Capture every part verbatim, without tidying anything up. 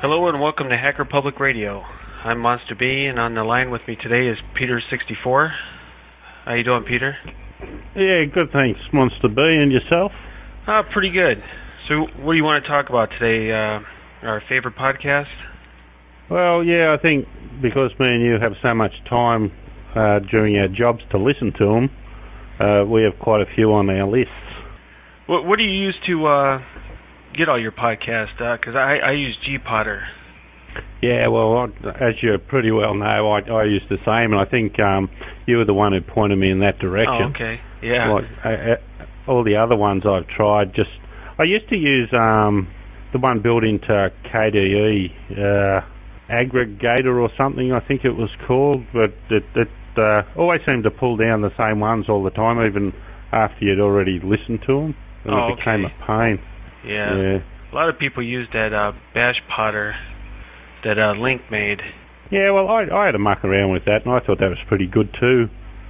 Hello and welcome to Hacker Public Radio. I'm Monster B, and on the line with me today is Peter sixty-four. How you doing, Peter? Yeah, good, thanks, Monster B. And yourself? Uh, pretty good. So what do you want to talk about today? Uh, our favorite podcast? Well, yeah, I think because me and you have so much time uh, during our jobs to listen to them, uh, we have quite a few on our lists. What, what do you use to uh, get all your podcasts? Because uh, I, I use G-Potter. Yeah, well, I, as you pretty well know, I, I use the same, and I think um, you were the one who pointed me in that direction. Oh, okay, yeah. Like, I, I, all the other ones I've tried, just I used to use um, the one built into K D E, uh, Aggregator or something, I think it was called, but it, it uh, always seemed to pull down the same ones all the time, even after you'd already listened to them, and oh, it became okay. a pain. Yeah. yeah. A lot of people use that uh, Bash Potter that uh, Link made. Yeah, well, I, I had to muck around with that, and I thought that was pretty good too.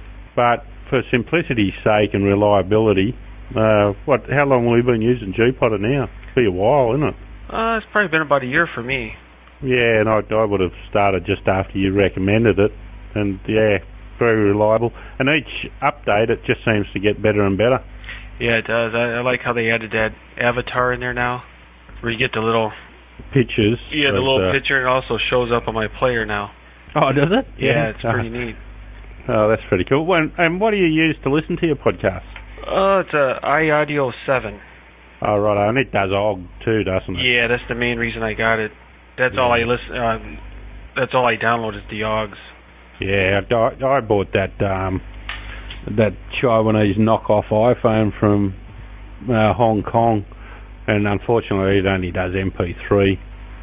But for simplicity's sake and reliability, uh, what? How long have we been using G-Potter now? It's been a while, isn't it? Uh, it's probably been about a year for me. Yeah, and I, I would have started just after you recommended it, and yeah, very reliable. And each update, it just seems to get better and better. Yeah, it does. I, I like how they added that avatar in there now, where you get the little pictures. Yeah, the of, little uh, picture, and it also shows up on my player now. Oh, does it? Yeah, yeah. it's pretty neat. Oh, that's pretty cool. When, and what do you use to listen to your podcast? Oh, it's a iAudio seven. Oh, right, and it does O G too, doesn't it? Yeah, that's the main reason I got it. That's yeah. all I listen. Uh, that's all I download is the O Gs. Yeah, I, I bought that um, that Taiwanese knockoff iPhone from uh, Hong Kong, and unfortunately, it only does M P three.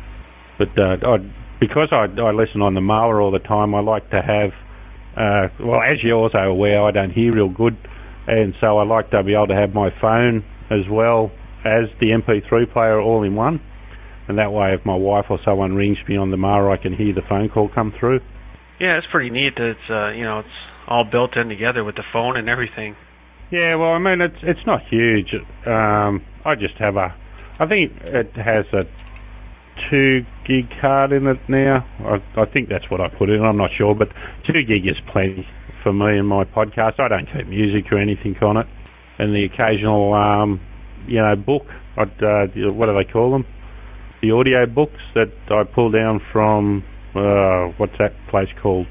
But uh, I, because I, I listen on the mower all the time, I like to have. Uh, well, as you're also aware, I don't hear real good, and so I like to be able to have my phone as well as the M P three player all in one. And that way, if my wife or someone rings me on the mower, I can hear the phone call come through. Yeah, it's pretty neat that it's uh, you know it's all built in together with the phone and everything. Yeah, well, I mean it's it's not huge. Um, I just have a, I think it has a two gig card in it now. I, I think that's what I put in. I'm not sure, but two gig is plenty for me and my podcast. I don't keep music or anything on it, and the occasional um, you know book. I'd, uh, what do they call them? The audio books that I pull down from, uh, what's that place called?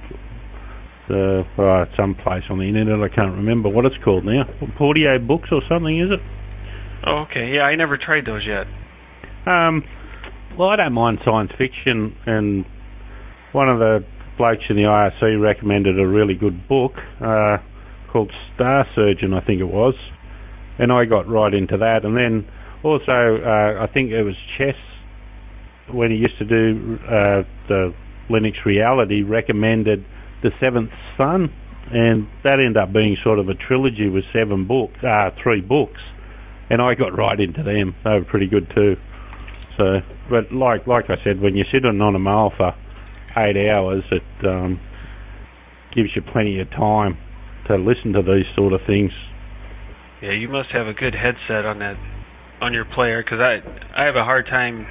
The uh, some place on the internet, I can't remember what it's called now. Audio books or something, is it? Oh, okay. Yeah, I never tried those yet. Um, well, I don't mind science fiction, and one of the blokes in the I R C recommended a really good book uh, called Star Surgeon, I think it was, and I got right into that. And then also, uh, I think it was Chess, when he used to do uh, the Linux Reality, recommended The Seventh Son, and that ended up being sort of a trilogy with seven books, uh, three books, and I got right into them. They were pretty good too. So, but like like I said, when you're sitting on a mail for eight hours, it um, gives you plenty of time to listen to these sort of things. Yeah, you must have a good headset on that on your player, because I I have a hard time.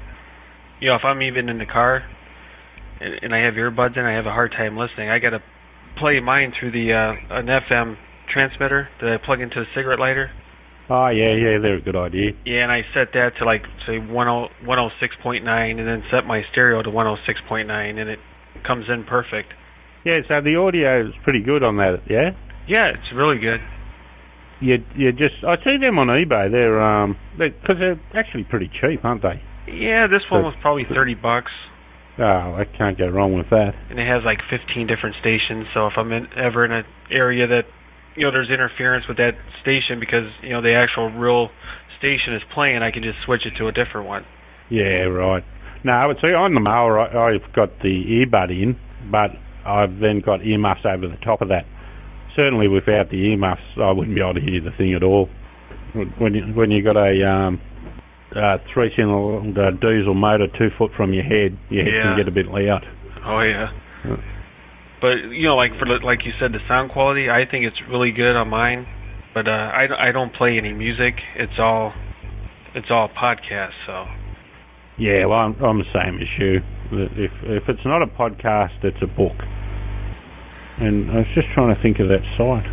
You know, if I'm even in the car and, and I have earbuds in, I have a hard time listening. I got to play mine through the uh, an F M transmitter that I plug into a cigarette lighter. Oh, yeah, yeah, they're a good idea. Yeah, and I set that to, like, say, one oh six point nine, and then set my stereo to one oh six point nine, and it comes in perfect. Yeah, so the audio is pretty good on that, yeah? Yeah, it's really good. You you just I see them on eBay. They're um because they're, they're actually pretty cheap, aren't they? Yeah, this one was probably thirty bucks. Oh, I can't go wrong with that. And it has like fifteen different stations, so if I'm in, ever in an area that, you know, there's interference with that station because, you know, the actual real station is playing, I can just switch it to a different one. Yeah, right. No, I would say on the mower, I, I've got the earbud in, but I've then got earmuffs over the top of that. Certainly without the earmuffs, I wouldn't be able to hear the thing at all. When you, when you got a um, uh, three-cylinder diesel motor two foot from your head, your head yeah. can get a bit loud. Oh, yeah. yeah. But, you know, like for like you said, the sound quality, I think it's really good on mine. But uh, I, I don't play any music. It's all it's all podcasts, so. Yeah, well, I'm, I'm the same as you. If if it's not a podcast, it's a book. And I was just trying to think of that site.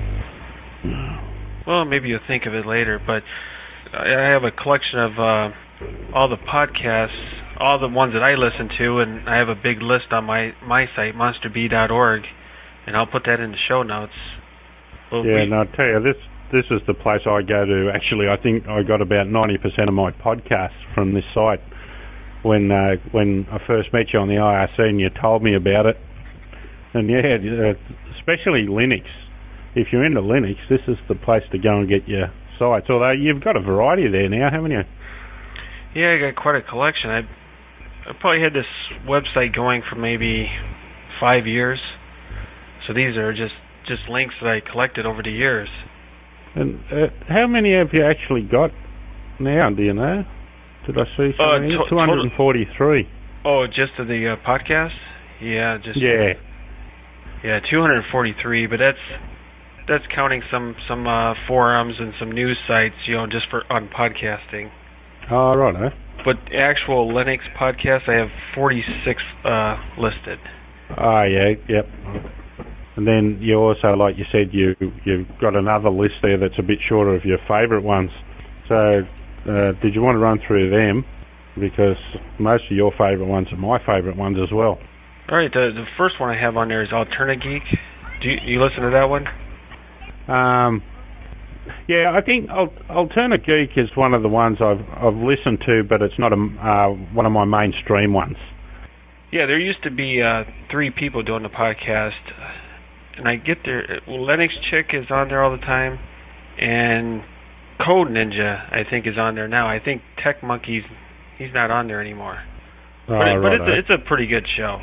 Well, maybe you'll think of it later, but I have a collection of uh, all the podcasts, all the ones that I listen to, and I have a big list on my, my site, monster bee dot org, and I'll put that in the show notes. Well, yeah, we, and I'll tell you, this this is the place I go to. Actually, I think I got about ninety percent of my podcasts from this site. When uh, when I first met you on the I R C and you told me about it. And yeah, uh, especially Linux. If you're into Linux, this is the place to go and get your sites. Although you've got a variety there now, haven't you? Yeah, I got quite a collection. I, I probably had this website going for maybe five years. So these are just, just links that I collected over the years. And uh, how many have you actually got now, do you know? Did I see something? Uh, to- two hundred forty-three. Oh, just to the uh, podcast? Yeah, just yeah, yeah, two hundred forty-three. But that's that's counting some some uh, forums and some news sites, you know, just for on podcasting. Oh, right. Eh? But actual Linux podcasts, I have forty-six uh, listed. Oh, yeah, yep. And then you also, like you said, you you've got another list there that's a bit shorter of your favourite ones. So. Uh, did you want to run through them? Because most of your favourite ones are my favourite ones as well. All right, the, the first one I have on there is Alternageek. Do you, you listen to that one? Um, yeah, I think Al- Alternageek is one of the ones I've I've listened to, but it's not a, uh, one of my mainstream ones. Yeah, there used to be uh, three people doing the podcast, and I get there. Well, Linux Chick is on there all the time, and Code Ninja, I think, is on there now. I think Tech Monkey's, he's not on there anymore. Oh, but it, right, but it's, right. a, it's a pretty good show.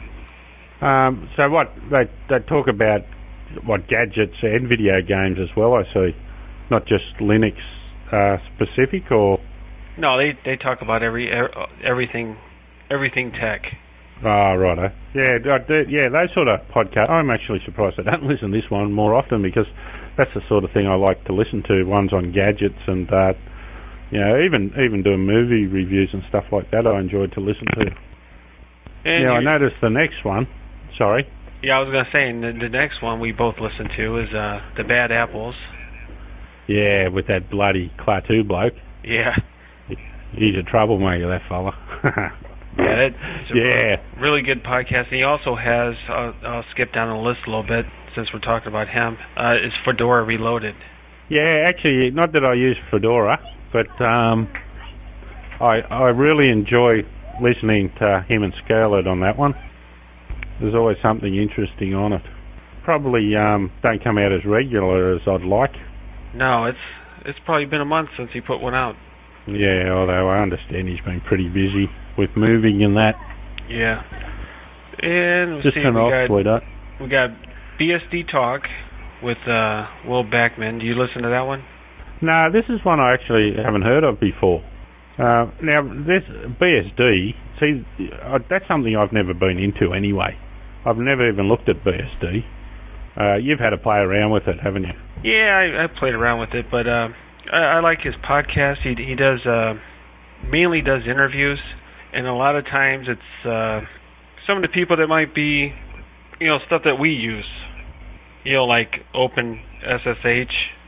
Um, so what, they, they talk about, what, gadgets and video games as well, I see. Not just Linux uh, specific, or? No, they they talk about every everything everything tech. Oh, right. Yeah, I do, yeah, those sort of podcasts. I'm actually surprised I don't listen to this one more often, because that's the sort of thing I like to listen to, ones on gadgets and, uh, you know, even even doing movie reviews and stuff like that I enjoyed to listen to. And yeah, I noticed the next one. Sorry? Yeah, I was going to say, the, the next one we both listen to is uh, The Bad Apples. Yeah, with that bloody Klaatu bloke. Yeah. He's a troublemaker, that fella. Yeah, it's a yeah. really good podcast. And he also has, uh, I'll skip down the list a little bit since we're talking about him, uh, is Fedora Reloaded. Yeah, actually, not that I use Fedora, but um, I I really enjoy listening to him and Scarlett on that one. There's always something interesting on it. Probably um, don't come out as regular as I'd like. No, it's it's probably been a month since he put one out. Yeah, although I understand he's been pretty busy with moving and that. Yeah. And we'll Just see, turn we off, got, sweetheart. we got B S D Talk with uh, Will Backman. Do you listen to that one? No, this is one I actually haven't heard of before. Uh, now, this B S D, see, uh, that's something I've never been into anyway. I've never even looked at B S D. Uh, you've had to play around with it, haven't you? Yeah, I, I played around with it, but uh, I, I like his podcast. He he does uh, mainly does interviews, and a lot of times it's uh, some of the people that might be, you know, stuff that we use, you know, like Open S S H,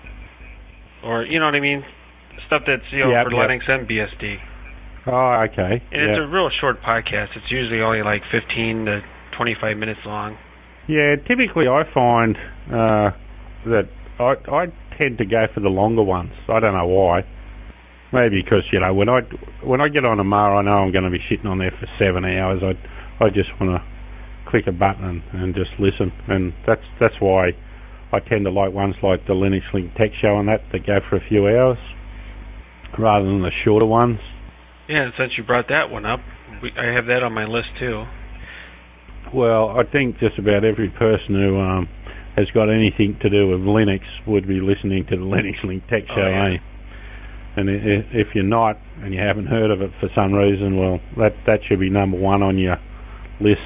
or you know what I mean, stuff that's you know yep, for yep. Linux and B S D. Oh, okay. And yep. it's a real short podcast. It's usually only like fifteen to twenty-five minutes long. Yeah, typically I find uh, that I I tend to go for the longer ones. I don't know why. Maybe because, you know, when I when I get on a Mar, I know I'm going to be sitting on there for seven hours. I I just want to click a button and, and just listen, and that's that's why I tend to like ones like the Linux Link Tech Show and that that go for a few hours rather than the shorter ones. Yeah, and since you brought that one up, we, I have that on my list too. Well, I think just about every person who um, has got anything to do with Linux would be listening to the Linux Link Tech Show, oh, yeah. eh? And if you're not, and you haven't heard of it for some reason, well, that that should be number one on your list.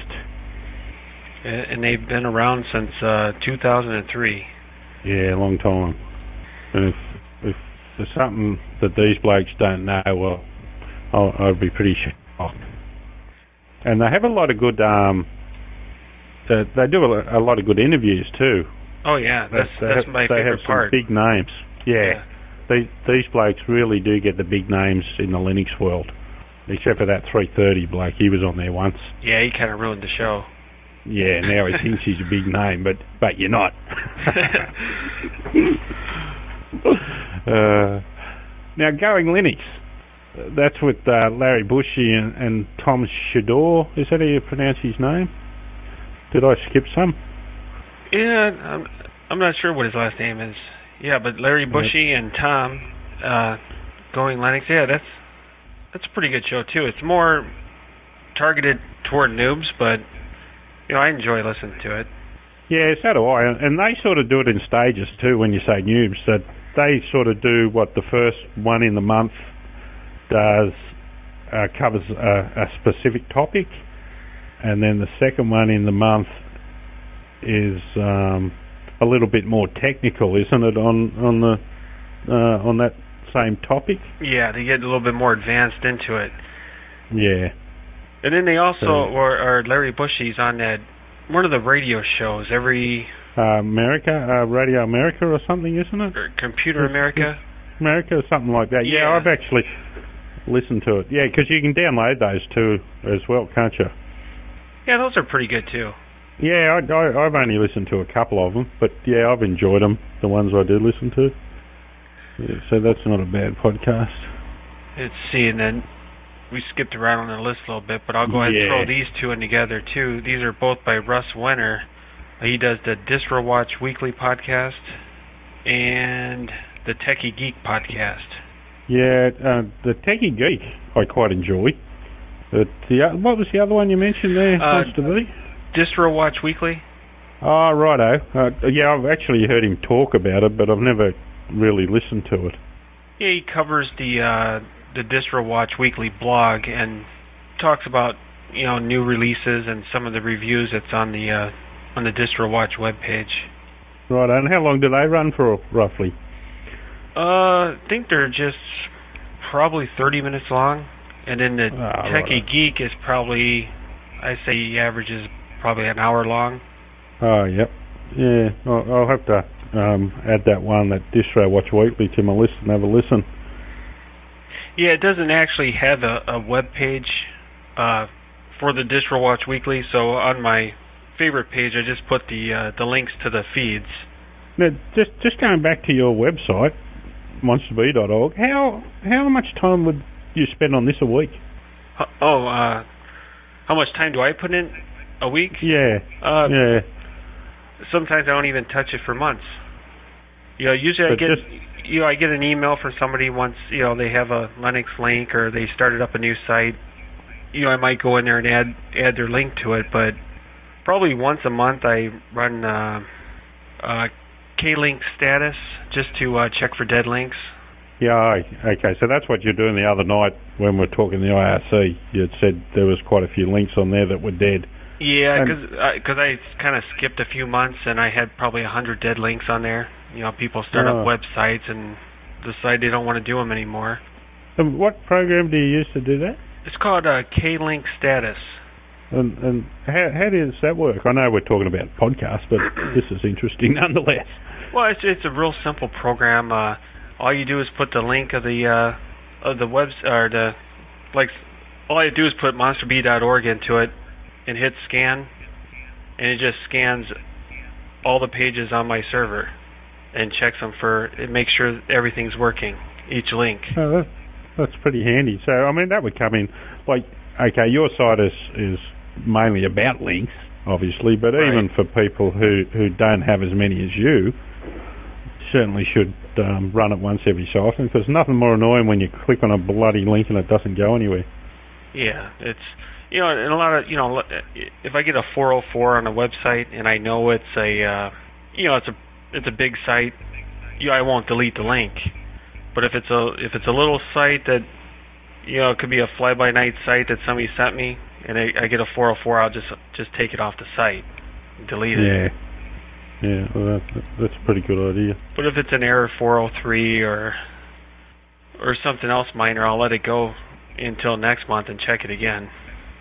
And they've been around since uh, two thousand three. Yeah, a long time. And if if there's something that these blokes don't know, well, I'll, I'd be pretty shocked. And they have a lot of good. Um, they, they do a, a lot of good interviews too. Oh yeah, that's they, that's have, my they favorite have part. Some big names. Yeah, yeah. These these blokes really do get the big names in the Linux world. Except for that three thirty bloke, he was on there once. Yeah, he kind of ruined the show. Yeah, now he thinks he's a big name, but but you're not. uh, now, Going Linux, that's with uh, Larry Bushy and, and Tom Shador. Is that how you pronounce his name? Did I skip some? Yeah, I'm, I'm not sure what his last name is. Yeah, but Larry Bushy and Tom, uh, Going Linux, yeah, that's that's a pretty good show, too. It's more targeted toward noobs, but, you know, I enjoy listening to it. Yeah, so do I. And they sort of do it in stages, too, when you say noobs. That they sort of do what the first one in the month does, uh, covers a, a specific topic, and then the second one in the month is um, a little bit more technical, isn't it, on on the uh, on that same topic? Yeah, they get a little bit more advanced into it. Yeah. And then they also, so, or, or Larry Bushy's on that, one of the radio shows every... Uh, America, uh, Radio America or something, isn't it? Or Computer America? America or something like that. Yeah, yeah. I've actually listened to it. Yeah, because you can download those too as well, can't you? Yeah, those are pretty good too. Yeah, I, I, I've only listened to a couple of them, but yeah, I've enjoyed them, the ones I did listen to. Yeah, so that's not a bad podcast. Let's see, and then we skipped around on the list a little bit, but I'll go ahead yeah. and throw these two in together too. These are both by Russ Wenner. He does the Distro Watch Weekly podcast and the Techie Geek podcast. Yeah, uh, the Techie Geek I quite enjoy. But the what was the other one you mentioned there? Uh, supposed to be? Distro Watch Weekly. Oh, righto. Uh, yeah, I've actually heard him talk about it, but I've never really listened to it. Yeah, he covers the uh, the Distro Watch Weekly blog and talks about, you know, new releases and some of the reviews that's on the uh, on the Distro Watch webpage. Right, and how long do they run for, roughly? Uh, I think they're just probably thirty minutes long, and then the oh, Techie right. Geek is probably, I say, he averages probably an hour long. Oh, yep. Yeah, I'll, I'll have to um, add that one, that Distro Watch Weekly, to my list and have a listen. Yeah, it doesn't actually have a, a web page uh, for the Distro Watch Weekly, so on my favorite page, I just put the uh, the links to the feeds. Now, just just going back to your website, monster bee dot org, how how much time would you spend on this a week? Uh, oh, uh, how much time do I put in a week? Yeah, uh, yeah. Sometimes I don't even touch it for months. You know, usually But I get just, you know I get an email from somebody once you know they have a Linux link or they started up a new site. You know, I might go in there and add add their link to it, but probably once a month I run uh, uh, K-Link status just to uh, check for dead links. yeah, okay, so that's what you're doing the other night when we were talking the I R C. You had said there was quite a few links on there that were dead. Yeah, because because I kind of skipped a few months and I had probably a hundred dead links on there. You know, people start oh. up websites and decide they don't want to do them anymore. And what program do you use to do that? It's called uh, K-Link status. And, and how, how does that work? I know we're talking about podcasts, but this is interesting nonetheless. Well, it's it's a real simple program. Uh, all you do is put the link of the uh, of the web or the like. All I do is put monster bee dot org into it and hit scan, and it just scans all the pages on my server and checks them for it makes sure everything's working. Each link. Oh, that, that's pretty handy. So I mean, that would come in like okay, your site is is mainly about links, obviously, but right. even for people who, who don't have as many as you, certainly should um, run it once every so often, because nothing more annoying when you click on a bloody link and it doesn't go anywhere. Yeah, it's, you know, and a lot of, you know, if I get a four oh four on a website and I know it's a, uh, you know, it's a it's a big site, you know, I won't delete the link. But if it's a if it's a little site that, you know, it could be a fly-by-night site that somebody sent me, and I, I get a four oh four, I'll just just take it off the site, delete it. Yeah, yeah, well, that, that's a pretty good idea. But if it's an error four oh three or or something else minor, I'll let it go. until next month and check it again.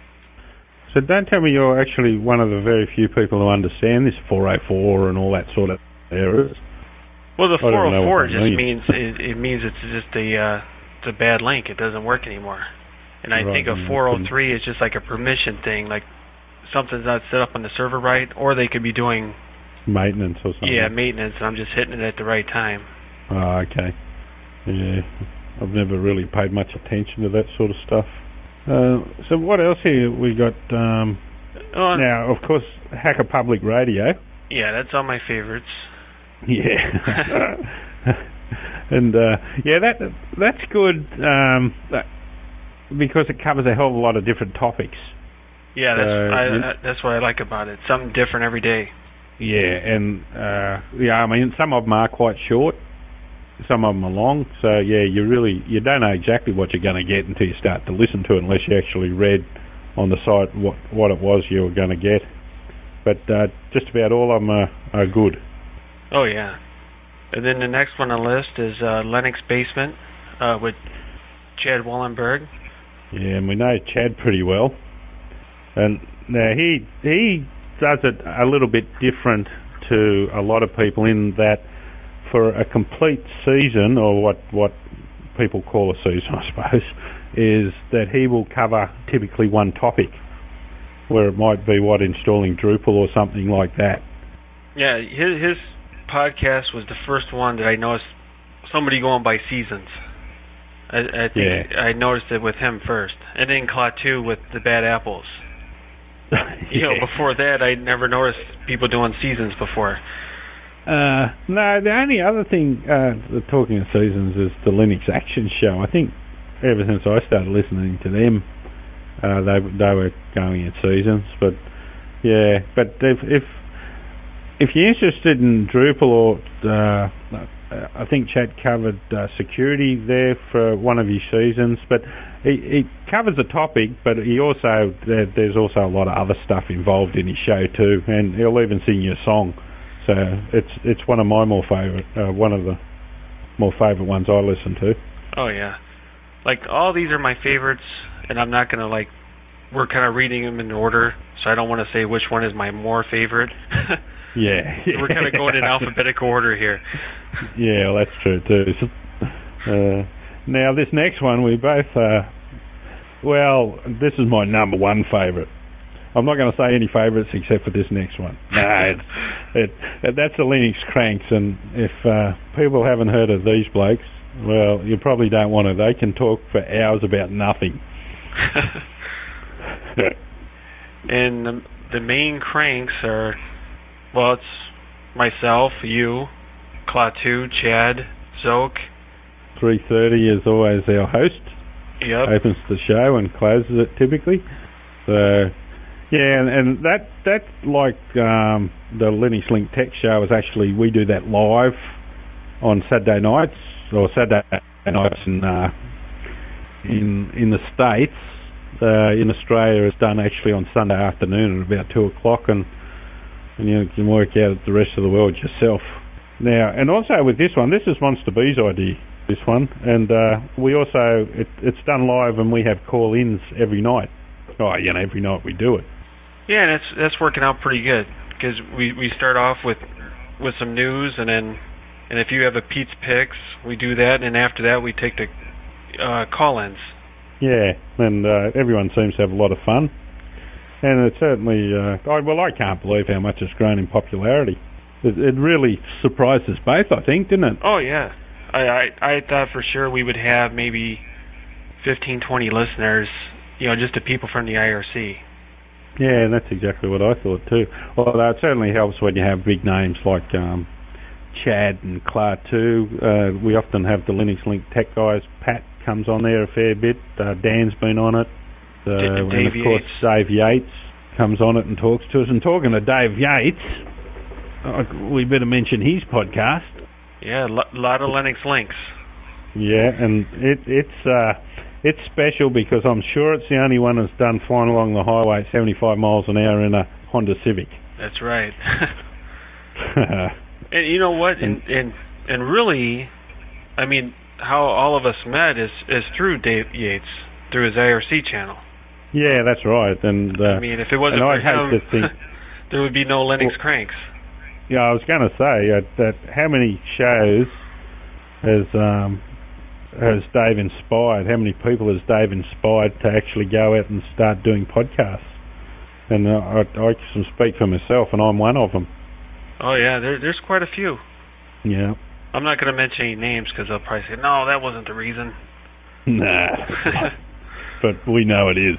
So don't tell me you're actually one of the very few people who understand this four oh four and all that sort of errors. Well, the four oh four just means. means it, it means it's just a uh, it's a bad link. It doesn't work anymore. And I Right, think a four oh three is just like a permission thing, like something's not set up on the server right, or they could be doing maintenance or something. yeah maintenance, and I'm just hitting it at the right time. Oh, okay. Yeah, I've never really paid much attention to that sort of stuff. Uh, so what else here we got? Um, oh, now, of course, Hacker Public Radio. Yeah, that's all my favorites. Yeah. and uh, yeah, that that's good um, because it covers a hell of a lot of different topics. Yeah, that's uh, I, I, that's what I like about it. Something different every day. Yeah, and uh, yeah, I mean, some of them are quite short. Some of them are long, so yeah, you really you don't know exactly what you're going to get until you start to listen to it, unless you actually read on the site what what it was you were going to get. But uh, just about all of them are, are good. Oh yeah, and then the next one on the list is uh, Linux Basement uh, with Chad Wallenberg. Yeah, and we know Chad pretty well, and now he he does it a little bit different to a lot of people in that. For a complete season, or what, what people call a season, I suppose, is that he will cover typically one topic, where it might be, what, installing Drupal or something like that. Yeah, his, his podcast was the first one that I noticed somebody going by seasons. I, I think yeah. I noticed it with him first, and then Klaatu with the bad apples. yeah. You know, before that, I never noticed people doing seasons before. Uh, no, the only other thing, uh, talking of seasons, is the Linux Action Show. I think ever since I started listening to them, uh, they they were going in seasons. But yeah, but if if, if you're interested in Drupal, or uh, I think Chad covered uh, security there for one of his seasons. But he, he covers a topic, but he also there, there's also a lot of other stuff involved in his show too, and he'll even sing you a song. So it's it's one of my more favourite, uh, one of the more favourite ones I listen to. Oh yeah, like all these are my favorites, and I'm not gonna like. We're kind of reading them in order, so I don't want to say which one is my more favorite. yeah, yeah. We're kind of going in alphabetical order here. Yeah, well, that's true too. Uh, now this next one, we both. Uh, well, this is my number one favourite. I'm not going to say any favourites except for this next one. No, it's, it, it, that's the Linux Cranks, and if uh, people haven't heard of these blokes, well, you probably don't want to. They can talk for hours about nothing. And the, the main cranks are, well, it's myself, you, Klaatu, Chad, Zoke. three thirty is always our host. Yep. Opens the show and closes it typically. So... Yeah, and, and that that's like um, the Linux Link Tech Show is actually, we do that live on Saturday nights, or Saturday nights in uh, in in the States. Uh, in Australia, it's done actually on Sunday afternoon at about two o'clock, and and you can work out the rest of the world yourself. Now, and also with this one, this is Monster B's idea. This one, and uh, we also it, it's done live, and we have call-ins every night. Oh, you know, every night we do it. Yeah, and that's that's working out pretty good, because we, we start off with with some news, and then and if you have a Pete's Picks, we do that, and after that we take the uh, call-ins. Yeah, and uh, everyone seems to have a lot of fun, and it certainly. Uh, I, well, I can't believe how much it's grown in popularity. It, it really surprised us both, I think, didn't it? Oh yeah, I, I I thought for sure we would have maybe fifteen, twenty listeners, you know, just the people from the I R C. Yeah, that's exactly what I thought too. Although it certainly helps when you have big names like um, Chad and Klaatu. Uh, we often have the Linux Link Tech guys. Pat comes on there a fair bit. Uh, Dan's been on it. Uh, D- and Dave of course Yates. Dave Yates comes on it and talks to us. And talking to Dave Yates, uh, we better mention his podcast. Yeah, a lo- lot of Linux links. Yeah, and it, it's... Uh, It's special because I'm sure it's the only one that's done flying along the highway at seventy-five miles an hour in a Honda Civic. That's right. And you know what? And, and and really, I mean, how all of us met is, is through Dave Yates. through his I R C channel. Yeah, that's right. And uh, I mean, if it wasn't for I'd him, hate to think, there would be no Linux well, Cranks. Yeah, I was going to say uh, that how many shows has um, has Dave inspired? How many people has Dave inspired to actually go out and start doing podcasts? And uh, I, I can speak for myself, and I'm one of them. Oh yeah, there, there's quite a few. Yeah. I'm not going to mention any names because they'll probably say, no, that wasn't the reason. Nah. But we know it is.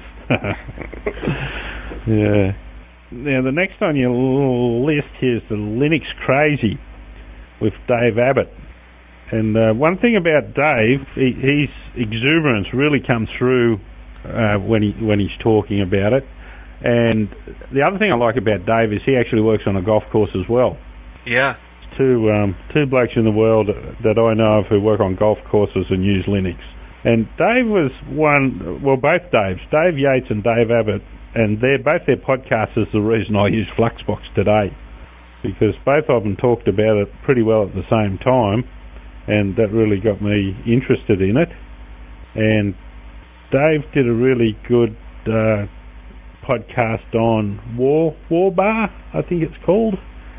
Yeah. Now, the next on your list here is the Linux Crazy with Dave Abbott. And uh, one thing about Dave, he, his exuberance really comes through uh, when he when he's talking about it. And the other thing I like about Dave is he actually works on a golf course as well. Yeah. Two um, two blokes in the world that I know of who work on golf courses and use Linux. And Dave was one, well, both Daves, Dave Yates and Dave Abbott, and they're both their podcasts is the reason I use Fluxbox today, because both of them talked about it pretty well at the same time, and that really got me interested in it. And Dave did a really good uh, podcast on War Warbar, I think it's called,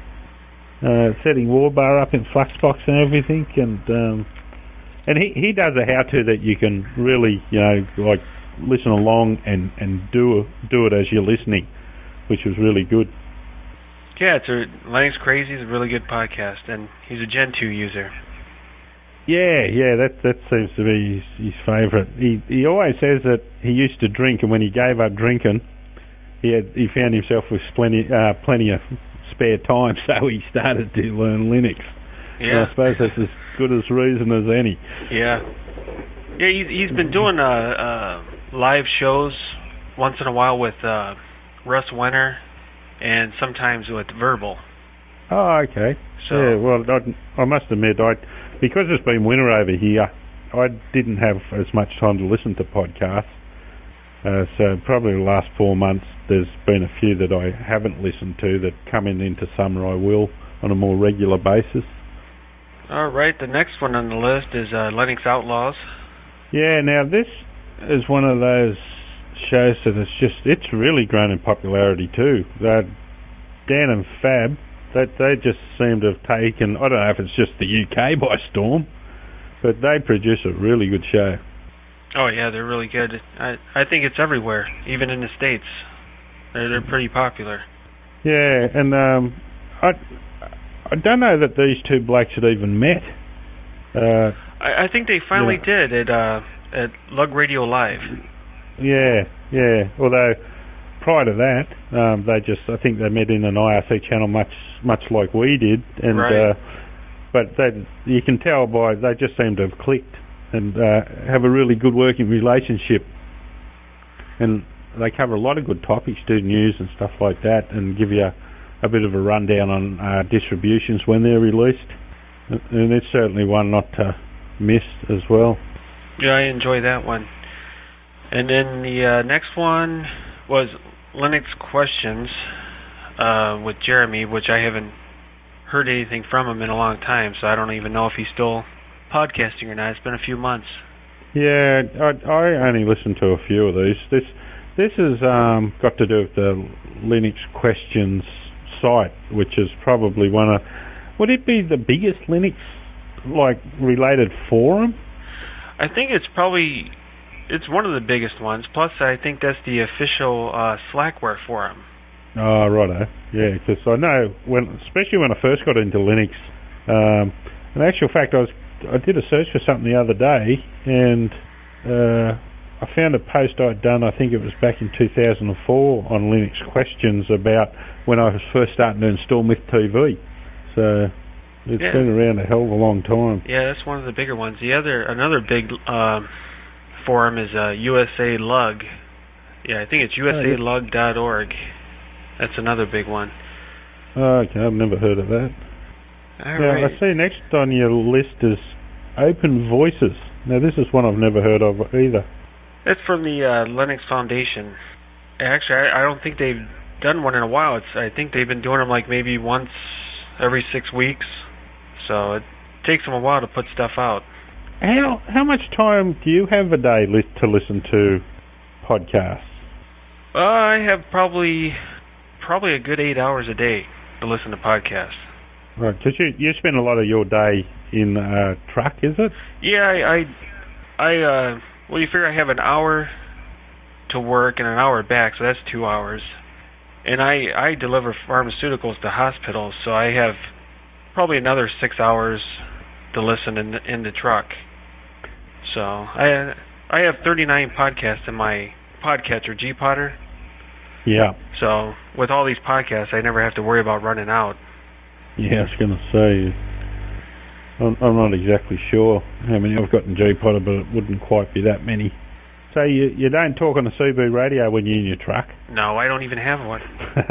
uh, setting Warbar up in Fluxbox and everything, and um, and he he does a how-to that you can really, you know, like listen along and and do do it as you're listening, which was really good. Yeah, it's a Linux Crazy is a really good podcast, and he's a Gen two user. Yeah, yeah, that that seems to be his, his favourite. He he always says that he used to drink, and when he gave up drinking, he had he found himself with plenty uh, plenty of spare time, so he started to learn Linux. Yeah, and I suppose that's as good as reason as any. Yeah, yeah, he's he's been doing uh, uh live shows once in a while with uh, Russ Wenner, and sometimes with Verbal. Oh, okay. So, yeah, well, I, I must admit, I because it's been winter over here, I didn't have as much time to listen to podcasts. Uh, so probably the last four months, there's been a few that I haven't listened to that coming into summer I will on a more regular basis. All right, the next one on the list is uh, Linux Outlaws. Yeah, now this is one of those shows that it's just, it's really grown in popularity too. Uh, Dan and Fab, that they just seem to have taken, I don't know if it's just the U K by storm, but they produce a really good show. Oh yeah, they're really good. I I think it's everywhere, even in the States. They're they're pretty popular. Yeah, and um, I I don't know that these two blokes had even met. Uh, I, I think they finally yeah. did at uh, at Lug Radio Live. Yeah, yeah. Although prior to that, um, they just I think they met in an I R C channel, much much like we did, and right. uh, but they you can tell by they just seem to have clicked and uh, have a really good working relationship, and they cover a lot of good topics, do news and stuff like that, and give you a, a bit of a rundown on uh, distributions when they're released, and it's certainly one not to miss as well. Yeah, I enjoy that one. And then the uh, next one was Linux Questions uh, with Jeremy, which I haven't heard anything from him in a long time, so I don't even know if he's still podcasting or not. It's been a few months. Yeah, I, I only listened to a few of these. This this has um, got to do with the Linux Questions site, which is probably one of, would it be the biggest Linux like related forum? I think it's probably it's one of the biggest ones. Plus, I think that's the official uh, Slackware forum. Oh, righto. Yeah, because I know when, especially when I first got into Linux. Um, in actual fact, I was I did a search for something the other day, and uh, I found a post I'd done, I think it was back in two thousand four, on Linux Questions about when I was first starting to install Myth T V. So it's yeah. been around a hell of a long time. Yeah, that's one of the bigger ones. The other, another big um, forum is uh, U S A Lug. Yeah, I think it's U S A lug dot org. That's another big one. Oh, okay, I've never heard of that. All now, right. I see next on your list is Open Voices. Now, this is one I've never heard of either. It's from the uh, Linux Foundation. Actually, I, I don't think they've done one in a while. It's I think they've been doing them like maybe once every six weeks. So it takes them a while to put stuff out. how how much time do you have a day li- to listen to podcasts? Uh, I have probably probably a good eight hours a day to listen to podcasts. Right, because you you spend a lot of your day in a truck, is it? Yeah, I, I, I uh, well, you figure I have an hour to work and an hour back, so that's two hours. And I, I deliver pharmaceuticals to hospitals, so I have probably another six hours to listen in the, in the truck. So I, I have thirty-nine podcasts in my podcatcher, G-Podder. Yeah. So with all these podcasts, I never have to worry about running out. Yeah, I was going to say, I'm, I'm not exactly sure how many I've got in G-Podder, but it wouldn't quite be that many. So you you don't talk on the C B radio when you're in your truck? No, I don't even have one. uh,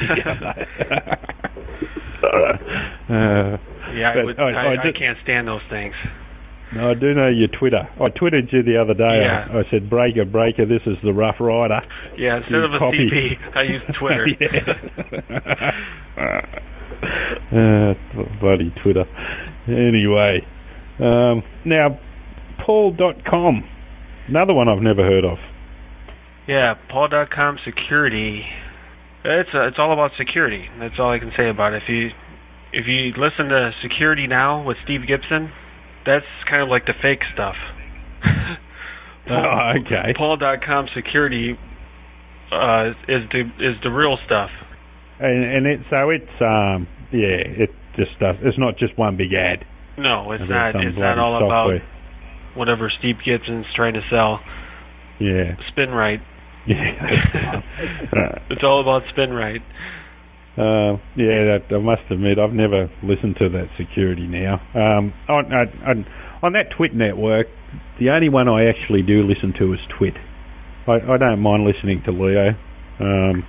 yeah, I, would, I, I, I can't stand those things. No, I do know your Twitter. I twittered you the other day. Yeah. I, I said, breaker, breaker, this is the Rough Rider. Yeah, instead of a copy. C P, I use Twitter. uh, bloody Twitter. Anyway, um, now, Paul dot com, another one I've never heard of. Yeah, Paul dot com security. It's uh, it's all about security. That's all I can say about it. If you if you listen to Security Now with Steve Gibson, that's kind of like the fake stuff. Oh, okay. Paul dot com security uh, is the is the real stuff. And, and it so it's um yeah it just does. It's not just one big ad. No, it's not. It's not all software. about whatever Steve Gibson's trying to sell. Yeah. Spin right. Yeah. It's all about Spin right. Uh, yeah, that, I must admit, I've never listened to that Security Now. Um, on, on, on that Twit network, the only one I actually do listen to is Twit. I, I don't mind listening to Leo. Um,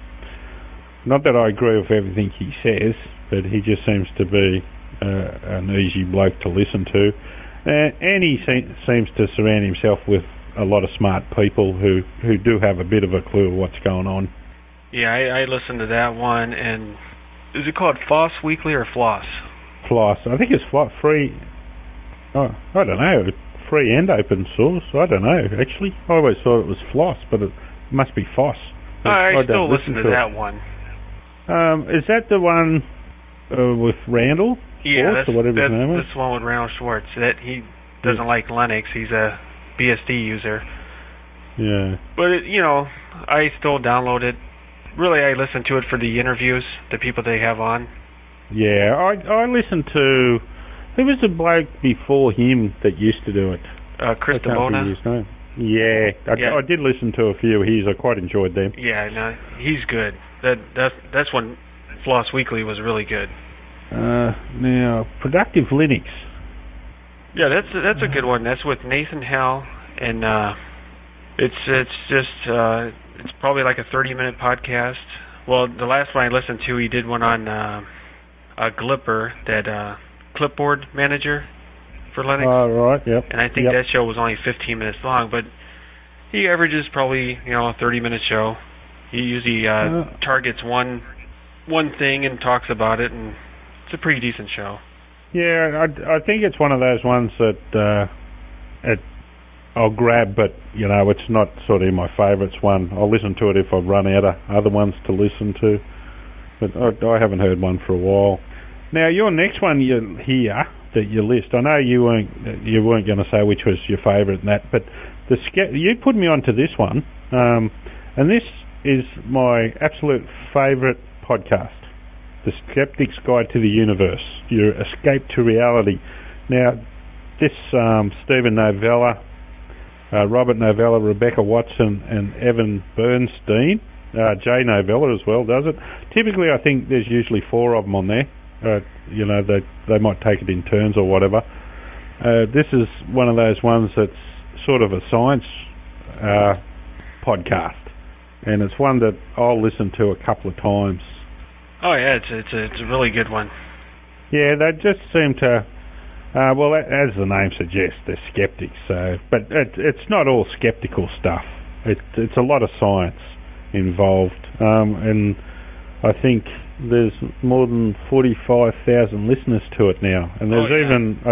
not that I agree with everything he says, but he just seems to be uh, an easy bloke to listen to. Uh, and he se- seems to surround himself with a lot of smart people who, who do have a bit of a clue of what's going on. Yeah, I, I listened to that one, and is it called Floss Weekly or Floss? Floss. I think it's fl- free. Oh, I don't know. Free and open source. I don't know, actually. I always thought it was Floss, but it must be Foss. I, I still listen, listen to, to that one. Um, is that the one uh, with Randall? Yeah, Schwartz, that's, or whatever that's his name is? this one with Randall Schwartz. That he doesn't yeah. like Linux. He's a B S D user. Yeah. But, it, you know, I still download it. Really, I listen to it for the interviews, the people they have on. Yeah, I I listened to... Who was the bloke before him that used to do it? Uh, Chris DeMona. Yeah, I, yeah, I did listen to a few of his. I quite enjoyed them. Yeah, no, he's good. That that's that's when Floss Weekly was really good. Uh, now, Productive Linux. Yeah, that's that's a good one. That's with Nathan Hale, and uh, it's it's just uh, it's probably like a thirty minute podcast. Well, the last one I listened to, he did one on uh, a Glipper, that uh, clipboard manager for Linux. Oh, right, yep. And I think yep. that show was only fifteen minutes long, but he averages probably, you know, a thirty minute show. He usually uh, uh, targets one one thing and talks about it, and it's a pretty decent show. Yeah, I, I think it's one of those ones that uh, it, I'll grab, but, you know, it's not sort of my favourites one. I'll listen to it if I've run out of other ones to listen to, but I, I haven't heard one for a while. Now, your next one you here that you list, I know you weren't you weren't going to say which was your favourite and that, but the you put me onto this one, um, and this is my absolute favourite podcast, The Skeptic's Guide to the Universe, your escape to reality. Now, this um, Stephen Novella, uh, Robert Novella, Rebecca Watson, and Evan Bernstein, uh, Jay Novella as well, does it? Typically, I think there's usually four of them on there. Uh, you know, they they might take it in turns or whatever. Uh, this is one of those ones that's sort of a science uh, podcast, and it's one that I'll listen to a couple of times. Oh yeah, it's it's a, it's a really good one. Yeah, they just seem to. Uh, well, as the name suggests, they're skeptics. So, but it, it's not all skeptical stuff. It, it's a lot of science involved, um, and I think there's more than forty-five thousand listeners to it now. And there's oh, yeah. even, I,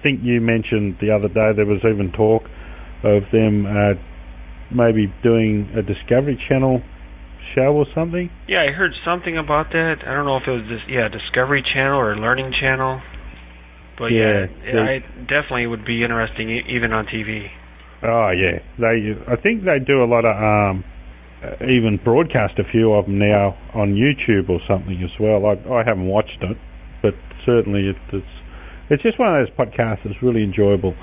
think you mentioned the other day there was even talk of them uh, maybe doing a Discovery Channel show or something. Yeah, I heard something about that. I don't know if it was this, yeah, Discovery Channel or Learning Channel. But yeah, yeah I definitely would be interesting e- even on T V. Oh yeah, they. I think they do a lot of um, even broadcast a few of them now on YouTube or something as well. I, I haven't watched it, but certainly it, it's it's just one of those podcasts that's really enjoyable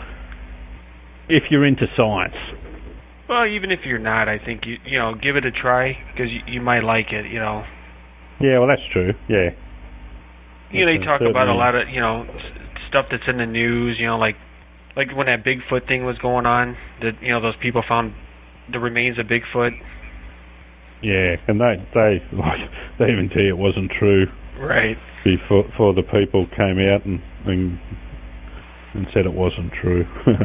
if you're into science. Well, even if you're not, I think you you know give it a try because you, you might like it. You know. Yeah, well that's true. Yeah. You know, they talk about a lot of you know stuff that's in the news. You know, like like when that Bigfoot thing was going on, that you know those people found the remains of Bigfoot. Yeah, and they they like they even tell you it wasn't true. Right. Before, before the people came out and and, and said it wasn't true.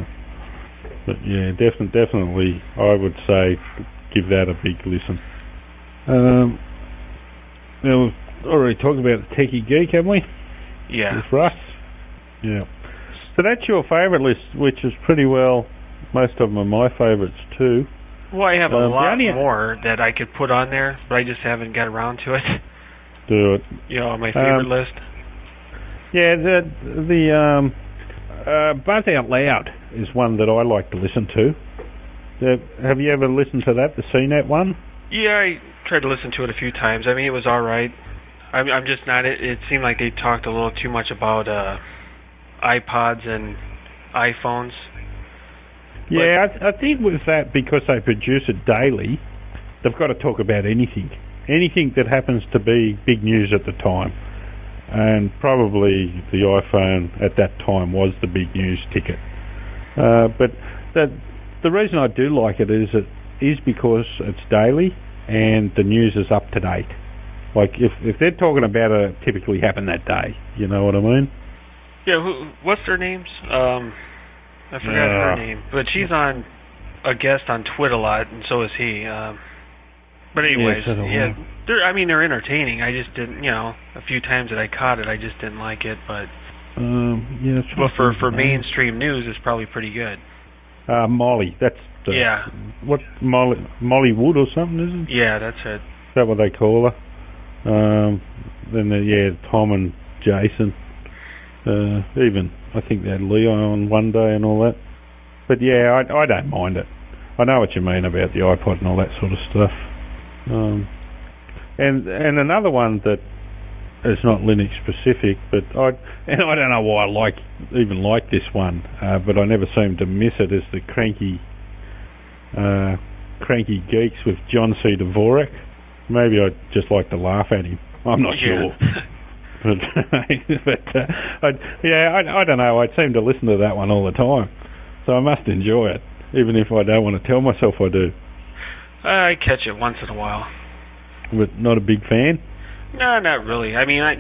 But yeah, definitely, definitely, I would say give that a big listen. Um, now we've already talked about the Techie Geek, haven't we? Yeah. With Russ. Yeah. So that's your favourite list, which is pretty well. Most of them are my favourites too. Well, I have a um, lot only, more that I could put on there, but I just haven't got around to it. Do it. You know, on my favorite um, list. Yeah, the the um, uh, Buzz Out Loud is one that I like to listen to. The, have you ever listened to that, the C net one? Yeah, I tried to listen to it a few times. I mean, it was all right. I'm, I'm just not. It, it seemed like they talked a little too much about uh, iPods and iPhones. Yeah, I, I think with that, because they produce it daily, they've got to talk about anything. Anything that happens to be big news at the time. And probably the iPhone at that time was the big news ticket. Uh, but that, the reason I do like it is it is because it's daily and the news is up to date. Like if if they're talking about it, it typically happened that day. You know what I mean? Yeah. Who? What's their names? Um, I forgot uh, her name, but she's on a guest on Twitter a lot, and so is he. Um, but anyways, yeah, yeah, they're. I mean, they're entertaining. I just didn't, you know, a few times that I caught it, I just didn't like it. But um, yeah, but for for mainstream news, it's probably pretty good. Uh, Molly, that's the, yeah. What Molly Molly Wood or something, isn't it? Yeah, that's it. Is that what they call her? Um, then the, yeah, Tom and Jason. Uh, even I think they had Leon on one day and all that. But yeah, I, I don't mind it. I know what you mean about the iPod and all that sort of stuff. Um, and and another one that is not Linux specific, but I and I don't know why I like even like this one, uh, but I never seem to miss it. Is the Cranky uh, Cranky Geeks with John C. Dvorak. Maybe I just like to laugh at him. I'm not yeah. sure. but but uh, I, yeah, I, I don't know. I seem to listen to that one all the time, so I must enjoy it, even if I don't want to tell myself I do. I catch it once in a while. But not a big fan? No, not really. I mean, I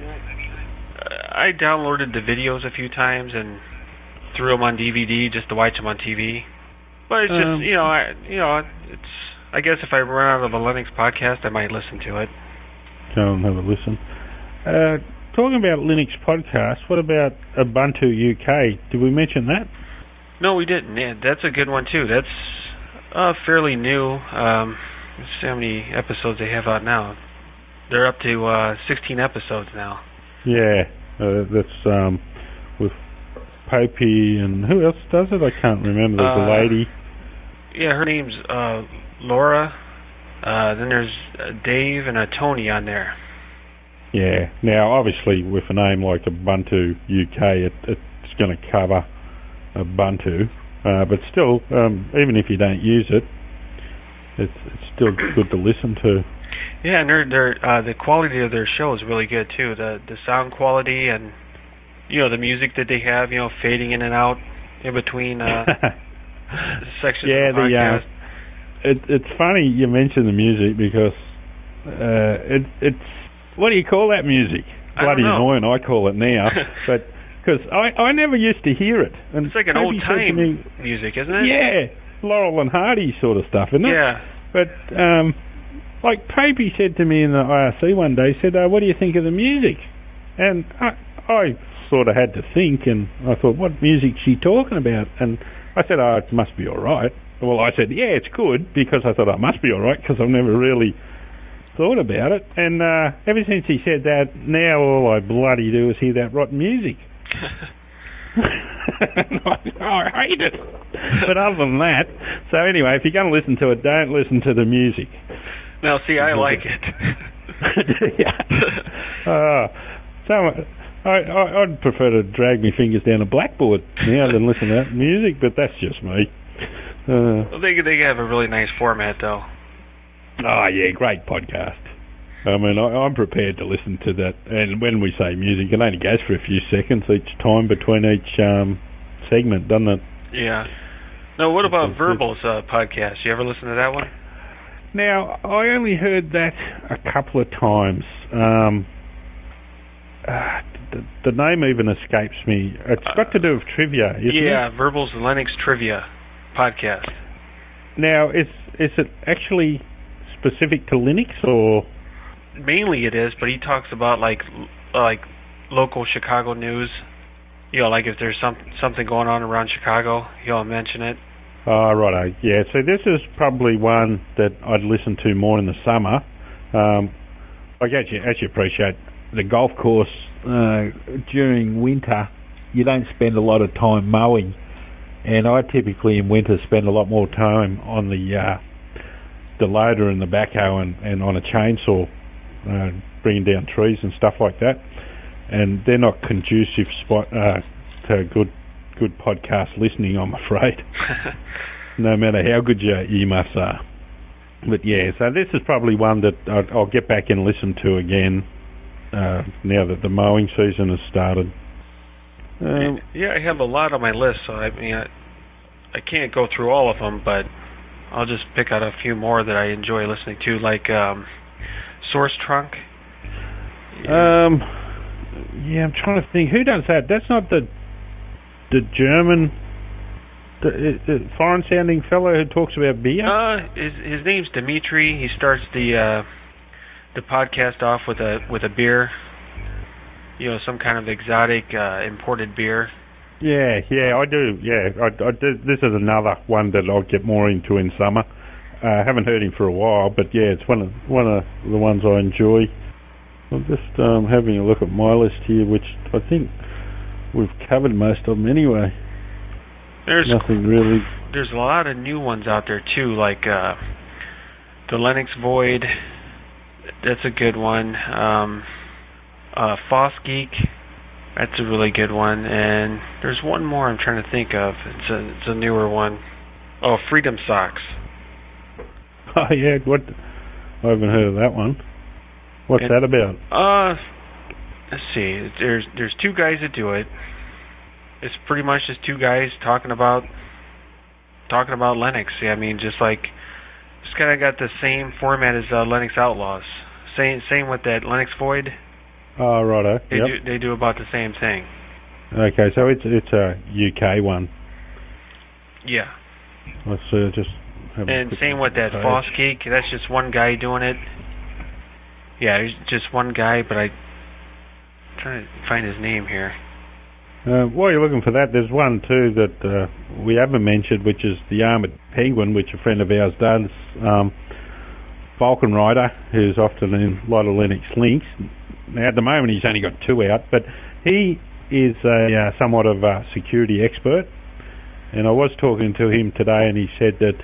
I downloaded the videos a few times and threw them on D V D just to watch them on T V. But it's um, just, you know, I you know, it's. I guess if I run out of a Linux podcast, I might listen to it. Go and have a listen. Uh, talking about Linux podcasts, what about Ubuntu U K? Did we mention that? No, we didn't. Yeah, that's a good one too. That's uh, fairly new. Um, let's see how many episodes they have out now. They're up to uh, sixteen episodes now. Yeah, uh, that's um, with Popey and who else does it? I can't remember. There's uh, a lady. Yeah, her name's uh, Laura. Uh, then there's uh, Dave and a Tony on there. Yeah. Now, obviously, with a name like Ubuntu U K, it, it's going to cover Ubuntu. Uh, but still, um, even if you don't use it, it's, it's still good to listen to. Yeah, and they're, they're, uh, the quality of their show is really good, too. The the sound quality and, you know, the music that they have, you know, fading in and out in between uh, sections yeah, of the podcast. The, uh, it, it's funny you mention the music because uh, it, it's, what do you call that music? Bloody annoying, I call it now. But because I, I never used to hear it. And it's like an old-time music, isn't it? Yeah, Laurel and Hardy sort of stuff, isn't it? Yeah. But, um, like Papey said to me in the I R C one day, he said, uh, what do you think of the music? And I, I sort of had to think, and I thought, what music's she talking about? And I said, oh, it must be all right. Well, I said, yeah, it's good, because I thought, oh, it must be all right, because I've never really thought about it. And uh, ever since he said that, now all I bloody do is hear that rotten music. I hate it. But other than that, so anyway, if you're going to listen to it, don't listen to the music. Now, see, I like it. yeah. uh, so I, I, I'd prefer to drag my fingers down a blackboard now than listen to that music, but that's just me. Uh, well, they they have a really nice format, though. Oh yeah, great podcast. I mean, I, I'm prepared to listen to that. And when we say music, it only goes for a few seconds each time between each um, segment, doesn't it? Yeah. Now, what about Verbal's uh, podcast? You ever listen to that one? Now, I only heard that a couple of times. Um, uh, the, the name even escapes me. It's got to do with trivia, isn't yeah, it? Yeah, Verbal's Linux Trivia podcast. Now, is is it actually specific to Linux, or...? Mainly it is, but he talks about like like local Chicago news. You know, like if there's some something going on around Chicago, he'll mention it. Oh, righto. Yeah, so this is probably one that I'd listen to more in the summer. Um, like as you, as you appreciate, the golf course uh, during winter, you don't spend a lot of time mowing, and I typically in winter spend a lot more time on the uh, the loader and the backhoe and, and on a chainsaw. Uh, bringing down trees and stuff like that, and they're not conducive spot uh, to good good podcast listening, I'm afraid. No matter how good your earmuffs are. But yeah, so this is probably one that I'll, I'll get back and listen to again uh, now that the mowing season has started. Um, yeah, I have a lot on my list, so I mean, I, I can't go through all of them, but I'll just pick out a few more that I enjoy listening to, like. Um, Source Trunk. Yeah. Um, yeah, I'm trying to think. Who does that? That's not the the German, the, the foreign-sounding fellow who talks about beer. Uh, his his name's Dimitri. He starts the uh, the podcast off with a with a beer. You know, some kind of exotic uh, imported beer. Yeah, yeah, I do. Yeah, I, I do. This is another one that I'll get more into in summer. I uh, haven't heard him for a while, but yeah, it's one of one of the ones I enjoy. I'm just um, having a look at my list here, which I think we've covered most of them anyway. There's nothing really. There's a lot of new ones out there too, like uh, the Linux Void. That's a good one. Um, uh, Foss Geek. That's a really good one. And there's one more I'm trying to think of. It's a it's a newer one. Oh, Freedom Socks. Oh yeah, what? I haven't heard of that one. What's and, that about? Uh, let's see. There's there's two guys that do it. It's pretty much just two guys talking about talking about Linux. Yeah, I mean, just like it's kind of got the same format as uh, Linux Outlaws. Same same with that Linux Void. Oh righto. They yep. do they do about the same thing. Okay, so it's it's a U K one. Yeah. Let's uh, just. And same with that Foss Geek. That's just one guy doing it. Yeah, there's just one guy, but I'm trying to find his name here. Uh, while you're looking for that, there's one too that uh, we haven't mentioned, which is the Armoured Penguin, which a friend of ours does. Um, Vulcan Rider, who's often in a lot of Linux links. Now, at the moment, he's only got two out, but he is a uh, somewhat of a security expert. And I was talking to him today, and he said that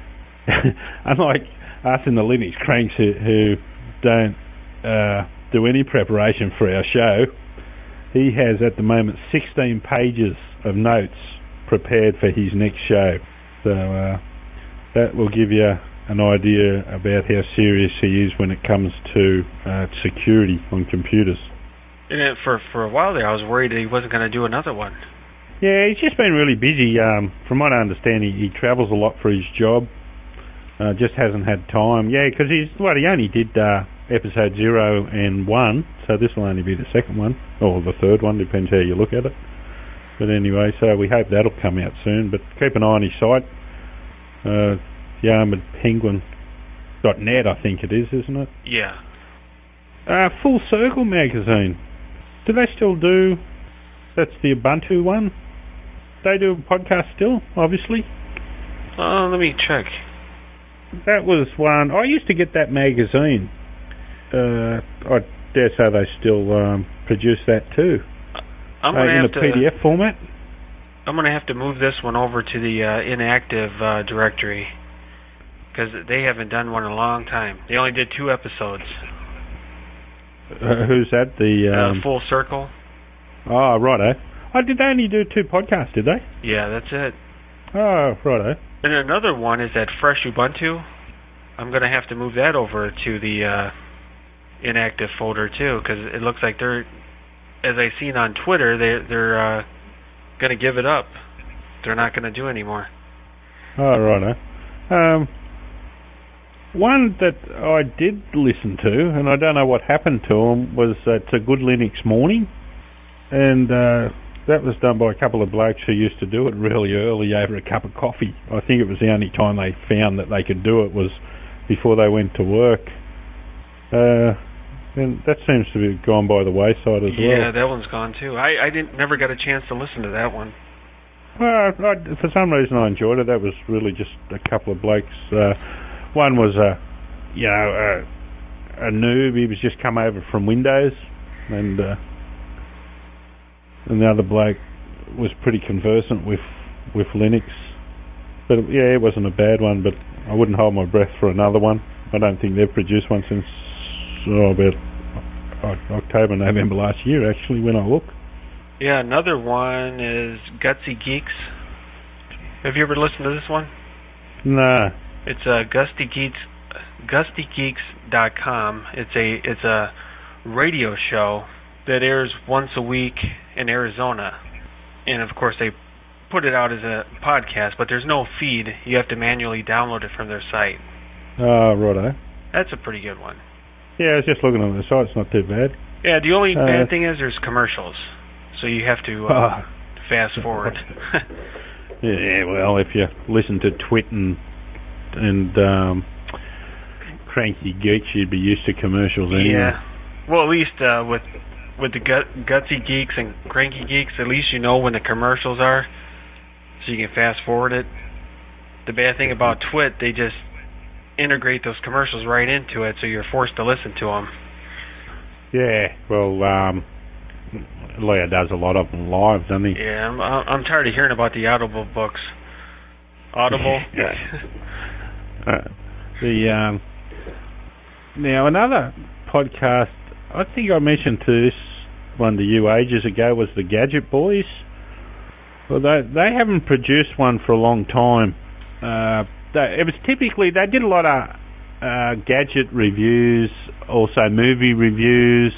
unlike us in the Linux cranks who, who don't uh, do any preparation for our show, he has at the moment sixteen pages of notes prepared for his next show. So uh, that will give you an idea about how serious he is when it comes to uh, security on computers. And for for a while there, I was worried that he wasn't going to do another one. Yeah, he's just been really busy. Um, from what I understand, he, he travels a lot for his job. Uh, just hasn't had time. Yeah, because he's well, he only did uh, episode zero and one, so this will only be the second one or the third one, depends how you look at it. But anyway, so we hope that'll come out soon. But keep an eye on his site, uh, the armoured penguin dot net, I think it is, isn't it? Yeah. Uh, Full Circle magazine. Do they still do that's the Ubuntu one. They do a podcast still, obviously. Uh, let me check. That was one. I used to get that magazine. Uh, I dare say they still um, produce that too. I'm gonna uh, in have a to, P D F format. I'm going to have to move this one over to the uh, inactive uh, directory because they haven't done one in a long time. They only did two episodes. Uh, who's that? The um, uh, Full Circle. Oh, righto. Oh, did they only do two podcasts, did they? Yeah, that's it. Oh, righto. And another one is that Fresh Ubuntu. I'm going to have to move that over to the uh, inactive folder too because it looks like they're, as I've seen on Twitter, they, they're uh, going to give it up. They're not going to do anymore. Oh, righto. Um, one that I did listen to, and I don't know what happened to them, was uh, It's a Good Linux Morning. And uh, that was done by a couple of blokes who used to do it really early over a cup of coffee. I think it was the only time they found that they could do it was before they went to work. Uh, and that seems to have gone by the wayside as yeah, well. Yeah, that one's gone too. I, I didn't never got a chance to listen to that one. Well, I, for some reason I enjoyed it. That was really just a couple of blokes. Uh, one was a, you know, a, a noob. He was just come over from Windows, and uh, and the other bloke was pretty conversant with with Linux. But yeah, it wasn't a bad one. But I wouldn't hold my breath for another one. I don't think they've produced one since oh, about October, November last year. Actually, when I look. Yeah, another one is Gutsy Geeks. Have you ever listened to this one? Nah. It's uh, Gusty Geeks, gusty geeks dot com. It's a it's a radio show that airs once a week in Arizona, and of course they put it out as a podcast. But there's no feed; you have to manually download it from their site. Oh, righto. That's a pretty good one. Yeah, I was just looking on the site. It's not too bad. Yeah, the only uh, bad thing is there's commercials. So you have to uh, oh. fast forward. Yeah, well, if you listen to Twit and, and um, Cranky Geeks, you'd be used to commercials anyway. Yeah. Well, at least uh, with with the gut, Gutsy Geeks and Cranky Geeks, at least you know when the commercials are, so you can fast forward it. The bad thing about Twit, they just integrate those commercials right into it, so you're forced to listen to them. Yeah, well, um... Leo does a lot of them live, doesn't he? Yeah, I'm, I'm tired of hearing about the Audible books. Audible? Yeah. uh, the um, now, another podcast, I think I mentioned to this one to you ages ago, was the Gadget Boys. Well, they, they haven't produced one for a long time. Uh, they, it was typically, they did a lot of uh, gadget reviews, also movie reviews,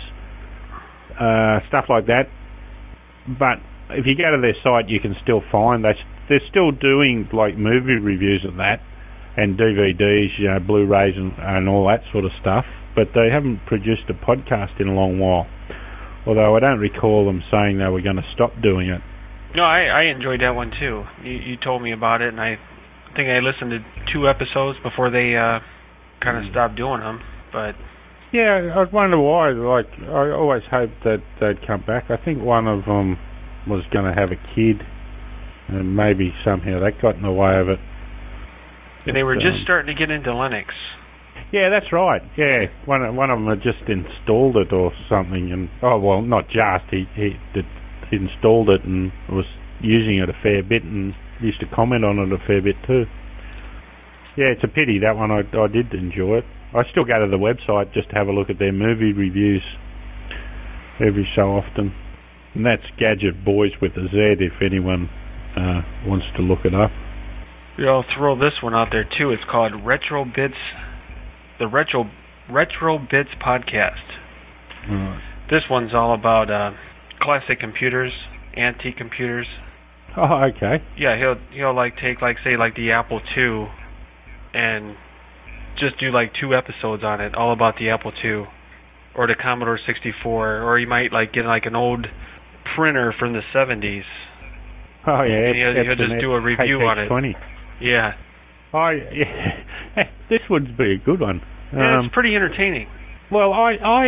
Uh, stuff like that. But if you go to their site, you can still find they they're still doing like movie reviews of that and D V Ds, you know, Blu-rays and, and all that sort of stuff. But they haven't produced a podcast in a long while. Although I don't recall them saying they were going to stop doing it. No, I, I enjoyed that one too. You, you told me about it, and I think I listened to two episodes before they uh, kind of mm. stopped doing them. But yeah, I wonder why. Like, I always hoped that they'd come back. I think one of them was going to have a kid, and maybe somehow that got in the way of it. And they were but, just um, starting to get into Linux. Yeah, that's right. Yeah, one one of them had just installed it or something, and oh well, not just he he did, he installed it and was using it a fair bit, and used to comment on it a fair bit too. Yeah, it's a pity that one. I I did enjoy it. I still go to the website just to have a look at their movie reviews every so often. And that's Gadget Boys with a Z if anyone uh, wants to look it up. Yeah, I'll throw this one out there too. It's called Retro Bits, the Retro Retro Bits Podcast. Right. This one's all about uh, classic computers, antique computers. Oh, okay. Yeah, he'll he'll like take like say like the Apple two and just do like two episodes on it, all about the Apple two or the Commodore sixty-four, or you might like get like an old printer from the seventies. Oh yeah, he'll, he'll just do a review on it. Yeah. Oh yeah, this would be a good one. Yeah, um, it's pretty entertaining. Well, I I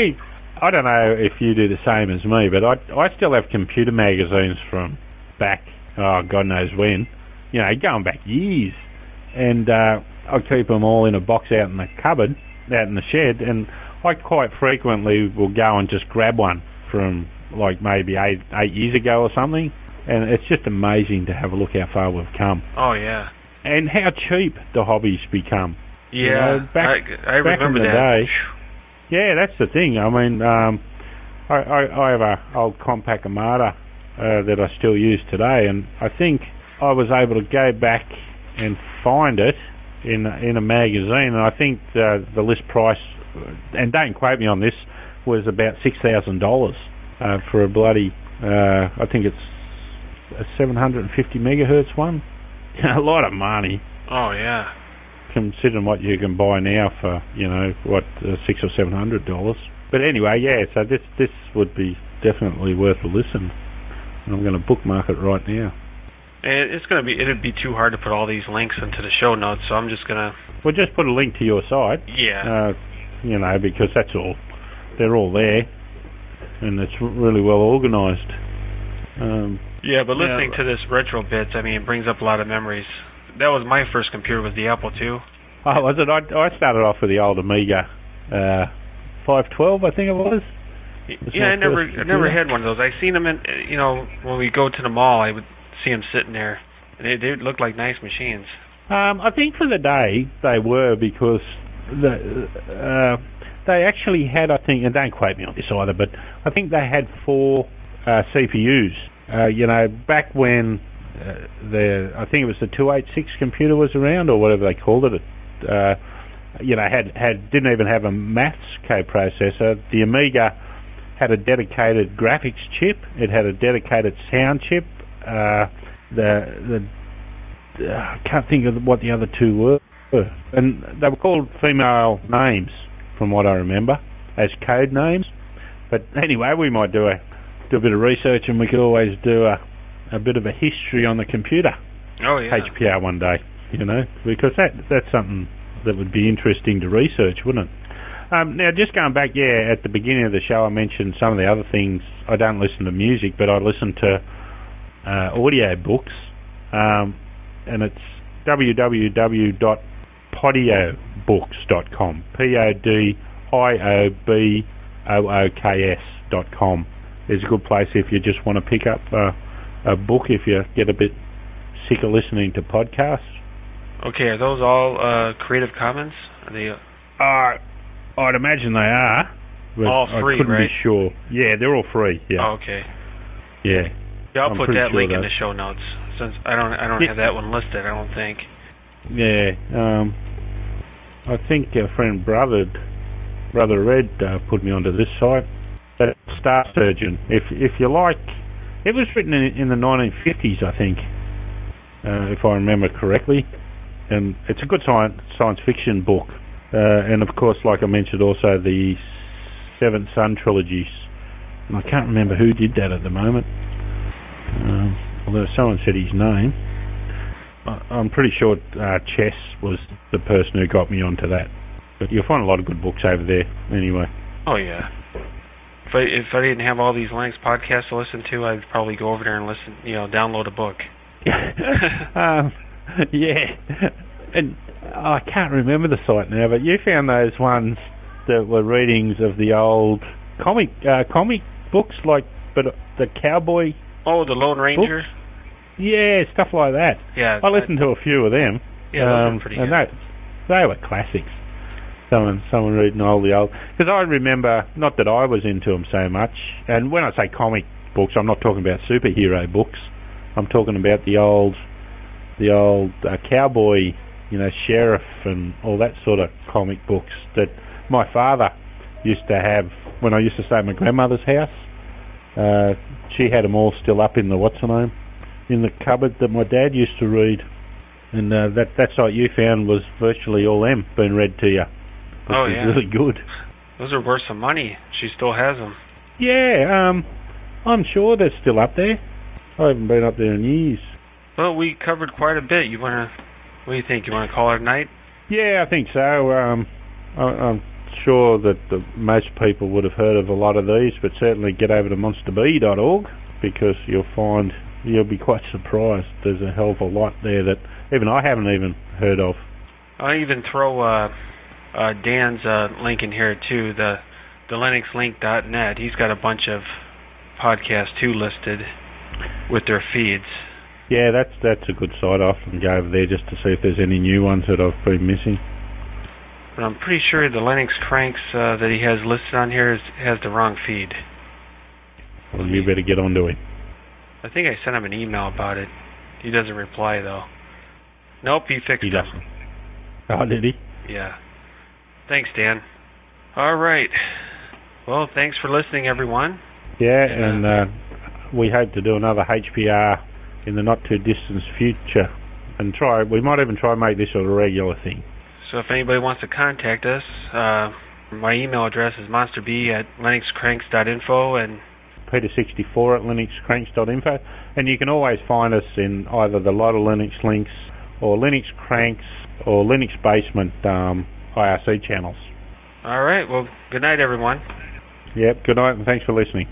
I don't know if you do the same as me, but I I still have computer magazines from back, oh, God knows when, you know, going back years. And uh, I keep them all in a box out in the cupboard, out in the shed, and I quite frequently will go and just grab one from like maybe eight eight years ago or something, and it's just amazing to have a look how far we've come. Oh, yeah. And how cheap the hobbies become. Yeah, you know, back, I, I back remember in the that. day, yeah, that's the thing. I mean, um, I, I, I have a old compact Armada uh, that I still use today, and I think I was able to go back and find it in in a magazine, and I think uh, the list price, and don't quote me on this, was about six thousand dollars uh, for a bloody, uh, I think it's a seven hundred fifty megahertz one. A lot of money. Oh, yeah. Considering what you can buy now for, you know, what, uh, six or seven hundred dollars. But anyway, yeah, so this this would be definitely worth a listen. And I'm going to bookmark it right now. And it's going to be, it'd be too hard to put all these links into the show notes, so I'm just going to... We'll just put a link to your site. Yeah. Uh, you know, because that's all. They're all there. And it's really well organised. Um, yeah, but listening yeah. to this retro bits, I mean, it brings up a lot of memories. That was my first computer, was the Apple two. Oh, was it? I, I started off with the old Amiga uh, five twelve, I think it was. was yeah, I never, I never had one of those. I seen them in, you know, when we go to the mall, I would see them sitting there, and they, they looked like nice machines. Um, I think for the day they were, because the uh, they actually had, I think, and don't quote me on this either, but I think they had four uh, C P Us. Uh, you know, back when uh, the I think it was the two eighty-six computer was around, or whatever they called it. Uh, you know, had had didn't even have a maths coprocessor. The Amiga had a dedicated graphics chip. It had a dedicated sound chip. Uh, the the uh, I can't think of what the other two were, and they were called female names, from what I remember, as code names. But anyway, we might do a do a bit of research, and we could always do a a bit of a history on the computer. Oh yeah, H P R one day, you know, because that that's something that would be interesting to research, wouldn't it? Um, now, just going back, yeah, at the beginning of the show, I mentioned some of the other things. I don't listen to music, but I listen to uh, audio books, um, and it's w w w dot podio books dot com, P O D I O B O O K S dot com. It's a good place if you just want to pick up uh, a book if you get a bit sick of listening to podcasts. Okay, are those all uh, Creative Commons? Are they? Uh, I'd imagine they are. But all free, I couldn't right? be sure. Yeah, they're all free. Yeah. Oh, okay. Yeah. Yeah, I'll I'm put pretty that sure link in that- the show notes, since I don't I don't Yeah. have that one listed. I don't think. Yeah. Um, I think a friend brother brother Red uh, put me onto this site. That Star Surgeon. If if you like, it was written in, in the nineteen fifties, I think, uh, if I remember correctly, and it's a good science science fiction book. Uh, and of course, like I mentioned, also the Seventh Son trilogies. And I can't remember who did that at the moment. Um, although someone said his name. I, I'm pretty sure uh, Chess was the person who got me onto that. But you'll find a lot of good books over there anyway. Oh yeah. If I if I didn't have all these Linux podcasts to listen to, I'd probably go over there and listen. You know, download a book. um, yeah. And I can't remember the site now, but you found those ones that were readings of the old comic uh, comic books, like but the cowboy. Oh, the Lone Ranger. Books? Yeah, stuff like that. Yeah. I listened to a few of them. Yeah, those um, are pretty and good. that, they were classics. Someone, someone reading all the old. Because I remember, not that I was into them so much. And when I say comic books, I'm not talking about superhero books. I'm talking about the old, the old uh, cowboy, you know, sheriff and all that sort of comic books that my father used to have when I used to stay at my grandmother's house. Uh, she had them all still up in the what's her name, in the cupboard that my dad used to read. And uh, that that site you found was virtually all them being read to you. Which Oh was yeah. really good. Those are worth some money. She still has them. Yeah, um, I'm sure they're still up there. I haven't been up there in years. Well, we covered quite a bit. You wanna? What do you think? You wanna call it a night? Yeah, I think so. Um, I, I'm sure that the, most people would have heard of a lot of these, but certainly get over to monster b dot org because you'll find, you'll be quite surprised. There's a hell of a lot there that even I haven't even heard of. I'll even throw uh, uh, Dan's uh, link in here too, the the linux link dot net. He's got a bunch of podcasts too listed with their feeds. Yeah, that's that's a good site. I often go over there just to see if there's any new ones that I've been missing. But I'm pretty sure the Linux Cranks uh, that he has listed on here is, has the wrong feed. Well, you better get onto it. I think I sent him an email about it. He doesn't reply, though. Nope, he fixed he it. doesn't. Oh, did he? Yeah. Thanks, Dan. All right. Well, thanks for listening, everyone. Yeah, and uh, we hope to do another H P R in the not-too-distant future. And try. We might even try and make this a regular thing. So if anybody wants to contact us, uh, my email address is monsterb at linuxcranks dot info and peter sixty-four at linuxcranks dot info. And you can always find us in either the Lot of Linux links or Linux Cranks or Linux Basement um, I R C channels. All right. Well, good night, everyone. Yep. Good night, and thanks for listening.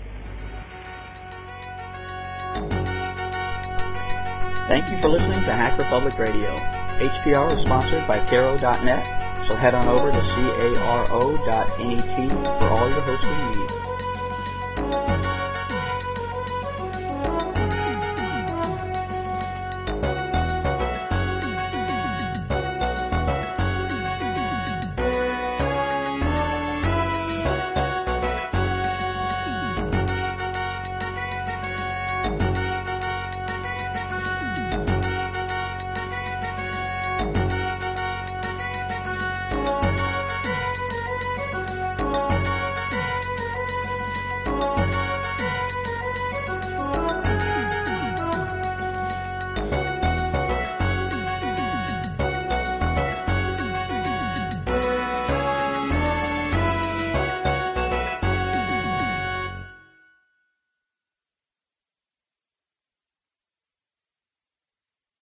Thank you for listening to Hack Republic Radio. H P R is sponsored by Caro dot net, so head on over to caro dot net for all your hosting needs.